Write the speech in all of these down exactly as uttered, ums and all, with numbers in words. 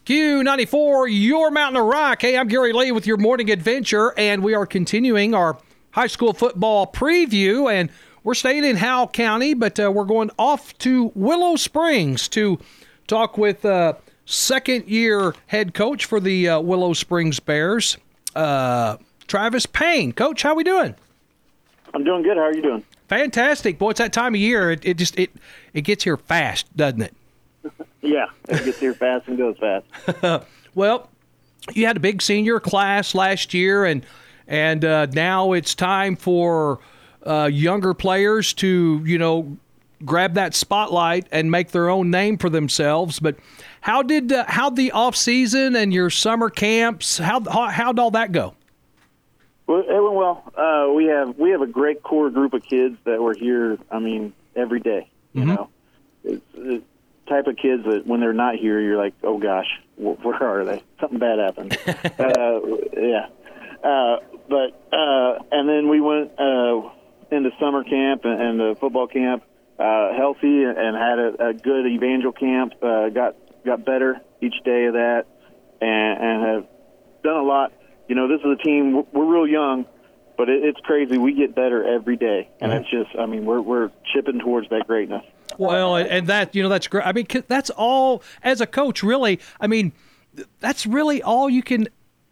Q ninety-four, your Mountain of Rock. Hey, I'm Gary Lee with your morning adventure, and we are continuing our high school football preview, and we're staying in Howell County, but uh, we're going off to Willow Springs to talk with uh, second-year head coach for the uh, Willow Springs Bears, uh, Travis Payne. Coach, how we doing? I'm doing good. How are you doing? Fantastic. Boy, it's that time of year. It, it just it it gets here fast, doesn't it? Yeah, it gets here fast and goes fast. Well, you had a big senior class last year, and and uh, now it's time for uh, younger players to, you know, grab that spotlight and make their own name for themselves. But how did uh, how the off season and your summer camps? How how how'd all that go? Well, it went well. Uh, we have we have a great core group of kids that were here. I mean, every day. You Mm-hmm. know, it's the type of kids that when they're not here, you're like, oh gosh, wh- where are they? Something bad happened. uh, yeah, uh, but uh, and then we went uh, into summer camp and, and the football camp uh, healthy and had a, a good evangel camp. Uh, got got better each day of that, and, and have done a lot. You know, this is a team, we're real young, but it, it's crazy. We get better every day. And Mm-hmm. it's just, I mean, we're we're chipping towards that greatness. Well, and that, you know, that's great. I mean, that's all, as a coach, really, I mean, that's really all you can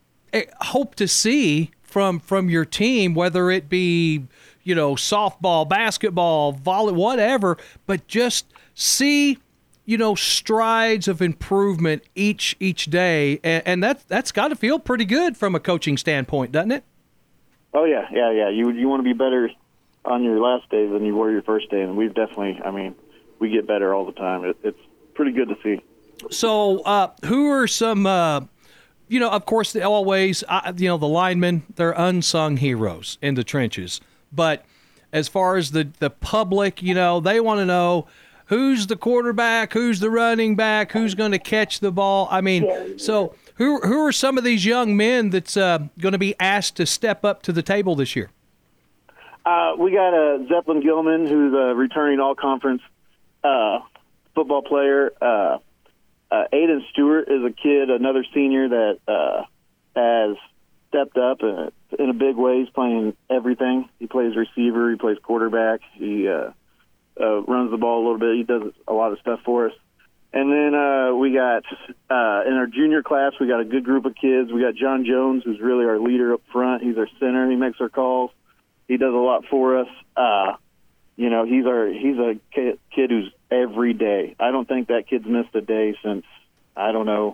hope to see from from your team, whether it be, you know, softball, basketball, volley, whatever, but just see, you know, strides of improvement each each day, and, and that that's got to feel pretty good from a coaching standpoint, doesn't it? Oh yeah, yeah, yeah. You you want to be better on your last day than you were your first day, and we've definitely. I mean, we get better all the time. It, it's pretty good to see. So, uh, who are some? Uh, you know, of course, they always, uh, you know, the linemen, they're unsung heroes in the trenches. But as far as the the public, you know, they want to know. Who's the quarterback? Who's the running back? Who's going to catch the ball? I mean, so who who are some of these young men that's uh, going to be asked to step up to the table this year? Uh, we got uh, Zeppelin Gilman, who's a returning all-conference uh, football player. Uh, uh, Aiden Stewart is a kid, another senior that uh, has stepped up in, in a big way. He's playing everything. He plays receiver. He plays quarterback. He uh, Uh, runs the ball a little bit. He does a lot of stuff for us. And then uh, we got, uh, in our junior class, we got a good group of kids. We got John Jones, who's really our leader up front. He's our center. He makes our calls. He does a lot for us. Uh, you know, he's our he's a kid, kid who's every day. I don't think that kid's missed a day since, I don't know,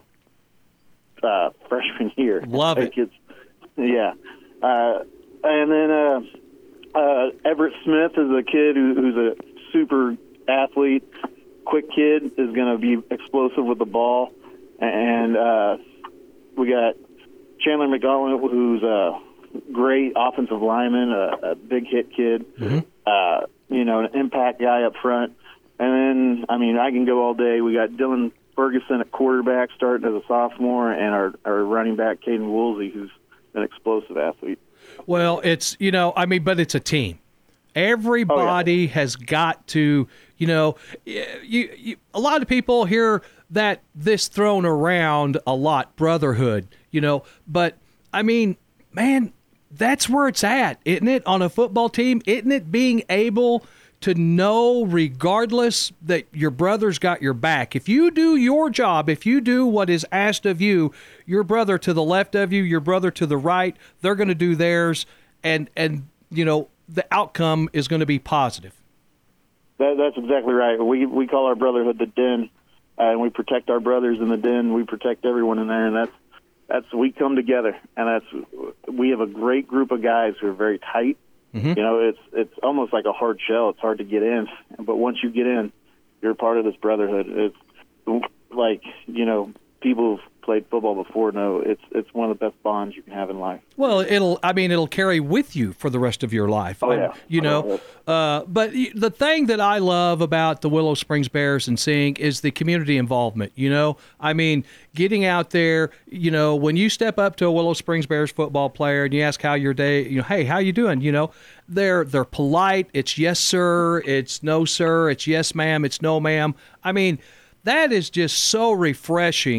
uh, freshman year. Love that it. Kid's, yeah. Uh, and then uh, uh, Everett Smith is a kid who, who's a super athlete, quick kid, is going to be explosive with the ball. And uh, we got Chandler McDonald, who's a great offensive lineman, a, a big hit kid, Mm-hmm. uh, you know, an impact guy up front. And then, I mean, I can go all day. We got Dylan Ferguson at quarterback starting as a sophomore, and our, our running back, Caden Woolsey, who's an explosive athlete. Well, it's, you know, I mean, but it's a team. Everybody oh, yeah. has got to, you know, you, you, a lot of people hear that this thrown around a lot, brotherhood, you know, but I mean, man, that's where it's at, isn't it, on a football team? Isn't it being able to know, regardless, that your brother's got your back? If you do your job, if you do what is asked of you, your brother to the left of you, your brother to the right, they're going to do theirs, and, and you know, the outcome is going to be positive. That, that's exactly right. We we call our brotherhood the den, uh, and we protect our brothers in the den. We protect everyone in there, and that's that's we come together, and that's we have a great group of guys who are very tight. Mm-hmm. You know, it's it's almost like a hard shell. It's hard to get in, but once you get in, you're a part of this brotherhood. It's like, you know, people who've played football before know it's it's one of the best bonds you can have in life. Well, it'll I mean it'll carry with you for the rest of your life. Oh, I, yeah. You know, uh, but the thing that I love about the Willow Springs Bears and seeing is the community involvement. You know, I mean, getting out there. You know, when you step up to a Willow Springs Bears football player and you ask how your day, you know, hey, how you doing? You know, they're they're polite. It's yes sir. It's no sir. It's yes ma'am. It's no ma'am. I mean, that is just so refreshing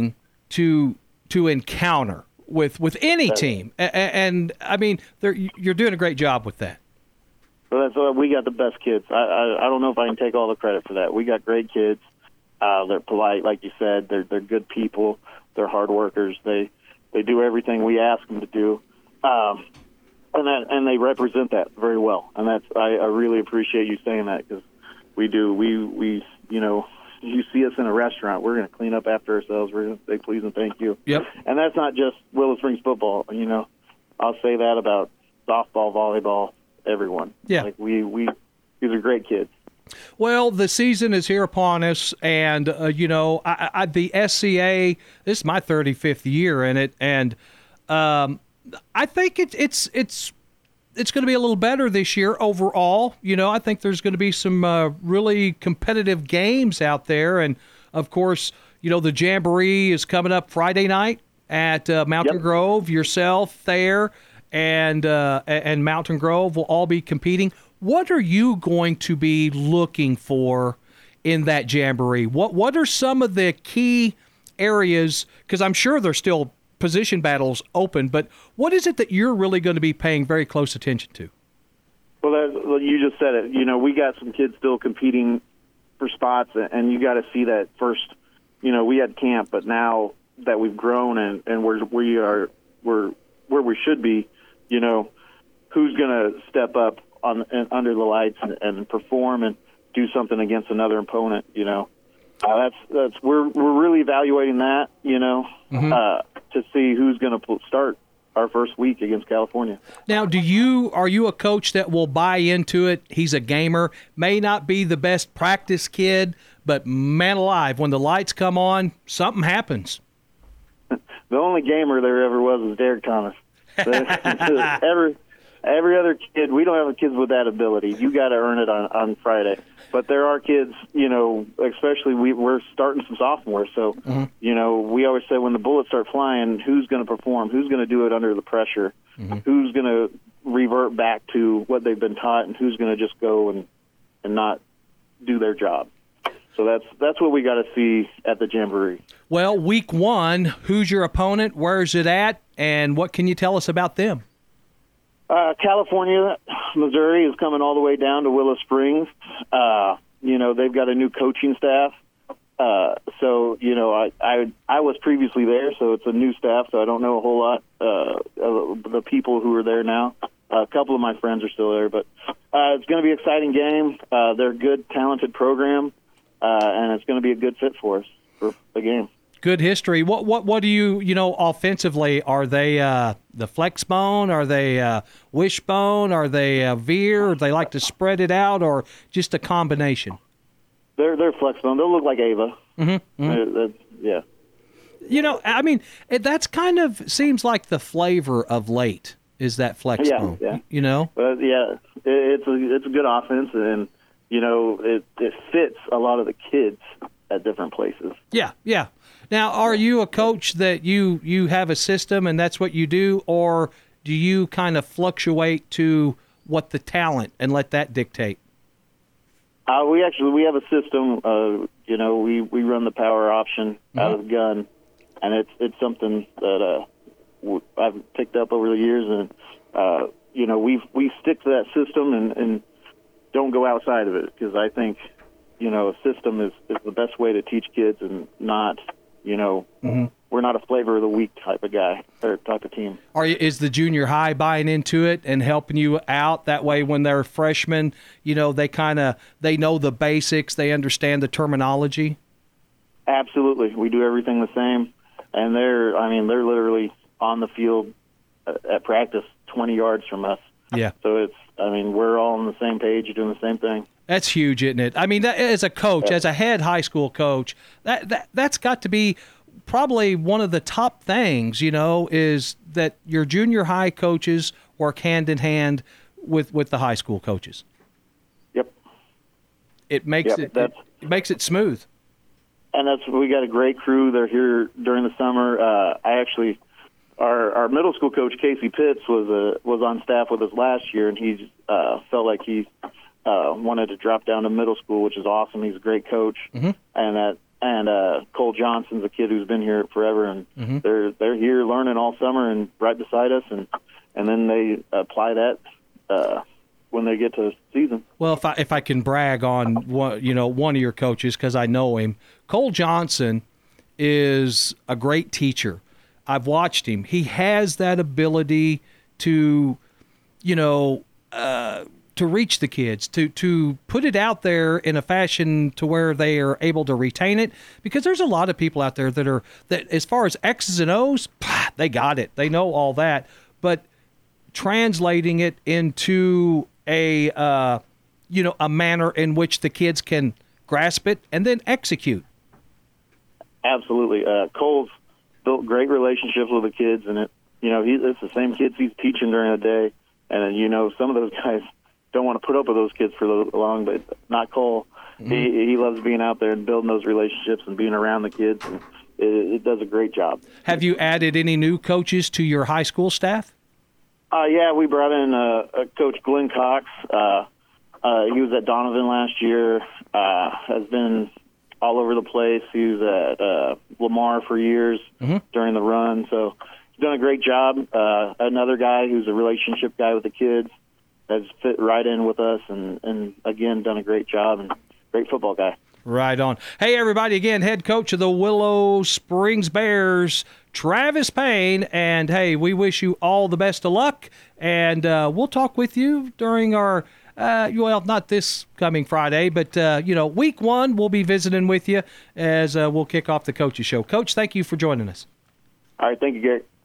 to to encounter with with any team. And, and I mean, you're doing a great job with that. Well, that's uh, we got the best kids. I, I I don't know if I can take all the credit for that. We got great kids. Uh, they're polite, like you said. They're they're good people. They're hard workers. They they do everything we ask them to do, um, and that and they represent that very well. And that's I, I really appreciate you saying that, because we do. We we you know. You see us in a restaurant, we're going to clean up after ourselves. We're going to say please and thank you. Yep. And that's not just Willow Springs football. You know, I'll say that about softball, volleyball, everyone. Yeah. Like we, we these are great kids. Well, the season is here upon us, and uh, you know, I, I, the S C A. This is my thirty-fifth year in it, and um, I think it, it's it's. It's going to be a little better this year overall. You know, I think there's going to be some uh, really competitive games out there. And, of course, you know, the Jamboree is coming up Friday night at uh, Mountain Yep. Grove. Yourself there and uh, and Mountain Grove will all be competing. What are you going to be looking for in that Jamboree? What, what are some of the key areas? Because I'm sure there's still position battles open, but what is it that you're really going to be paying very close attention to? Well, that, well, you just said it. You know, we got some kids still competing for spots, and you got to see that first. You know, we had camp, but now that we've grown and, and we're we are we're where we should be, you know, who's going to step up on under the lights and, and perform and do something against another opponent? You know, uh, that's that's we're we're really evaluating that. You know, mm-hmm. uh, to see who's going to start our first week against California. Now, do you are you a coach that will buy into it? He's a gamer, may not be the best practice kid, but man alive, when the lights come on, something happens. The only gamer there ever was was Derek Thomas. every every other kid, we don't have kids with that ability. You got to earn it on, on Friday. But there are kids, you know, especially we, we're starting some sophomores. So, mm-hmm. you know, we always say when the bullets start flying, who's going to perform? Who's going to do it under the pressure? Mm-hmm. Who's going to revert back to what they've been taught? And who's going to just go and, and not do their job? So that's that's what we got to see at the Jamboree. Well, week one, who's your opponent? Where's it at? And what can you tell us about them? Uh, California, Missouri is coming all the way down to Willow Springs. Uh, you know, they've got a new coaching staff. Uh, so, you know, I, I I was previously there, so it's a new staff, so I don't know a whole lot uh, of the people who are there now. Uh, a couple of my friends are still there, but uh, it's going to be an exciting game. Uh, they're a good, talented program, uh, and it's going to be a good fit for us for the game. Good history. What what what do you you know offensively? Are they uh, the flex bone? Are they uh, wishbone? Are they uh, veer? Or they like to spread it out, or just a combination? They're they're flex bone. They'll look like Ava. Mm-hmm, mm-hmm. They're, they're, yeah. You know, I mean, it, that's kind of seems like the flavor of late is that flex yeah, bone. Yeah. You know. Uh, yeah. It, it's a it's a good offense, and you know it it fits a lot of the kids at different places. Yeah. Yeah. Now, are you a coach that you, you have a system and that's what you do, or do you kind of fluctuate to what the talent and let that dictate? Uh, we actually we have a system. Uh, you know, we, we run the power option mm-hmm. out of the gun, and it's it's something that uh, I've picked up over the years, and uh, you know we we stick to that system and, and don't go outside of it, because I think you know a system is, is the best way to teach kids and not. You know, mm-hmm. we're not a flavor of the week type of guy or type of team. Are you, is the junior high buying into it and helping you out? That way when they're freshmen, you know, they kind of, they know the basics, they understand the terminology? Absolutely. We do everything the same. And they're, I mean, they're literally on the field at practice twenty yards from us. Yeah. So it's, I mean, we're all on the same page, doing the same thing. That's huge, isn't it? I mean, that, as a coach, yeah. as a head high school coach, that, that, that's got to be probably one of the top things, you know, is that your junior high coaches work hand in hand with, with the high school coaches. Yep. It makes yep, it, it it makes it smooth. And that's we got a great crew. They're here during the summer. Uh, I actually, our our middle school coach Casey Pitts was a was on staff with us last year, and he uh, felt like he. Uh, wanted to drop down to middle school, which is awesome. He's a great coach, mm-hmm. and that and uh, Cole Johnson's a kid who's been here forever, and mm-hmm. they're they're here learning all summer and right beside us, and and then they apply that uh, when they get to season. Well, if I if I can brag on one, you know, one of your coaches, because I know him, Cole Johnson is a great teacher. I've watched him. He has that ability to, you know, uh, to reach the kids, to to put it out there in a fashion to where they are able to retain it. Because there's a lot of people out there that are, that as far as X's and O's, they got it. They know all that. But translating it into a, uh, you know, a manner in which the kids can grasp it and then execute. Absolutely. Uh, Cole's built great relationships with the kids, and it, you know, he, it's the same kids he's teaching during the day. And, you know, some of those guys don't want to put up with those kids for long, but not Cole. Mm-hmm. He he loves being out there and building those relationships and being around the kids, and it, it does a great job. Have you added any new coaches to your high school staff? Uh, yeah, we brought in uh, uh, Coach Glenn Cox. Uh, uh, he was at Donovan last year, uh, has been all over the place. He was at uh, Lamar for years mm-hmm. during the run, so he's done a great job. Uh, another guy who's a relationship guy with the kids has fit right in with us, and, and again, done a great job, and great football guy. Right on. Hey, everybody, again, head coach of the Willow Springs Bears, Travis Payne, and, hey, we wish you all the best of luck, and uh, we'll talk with you during our, uh, well, not this coming Friday, but, uh, you know, week one, we'll be visiting with you as uh, we'll kick off the Coaches Show. Coach, thank you for joining us. All right, thank you, Gary.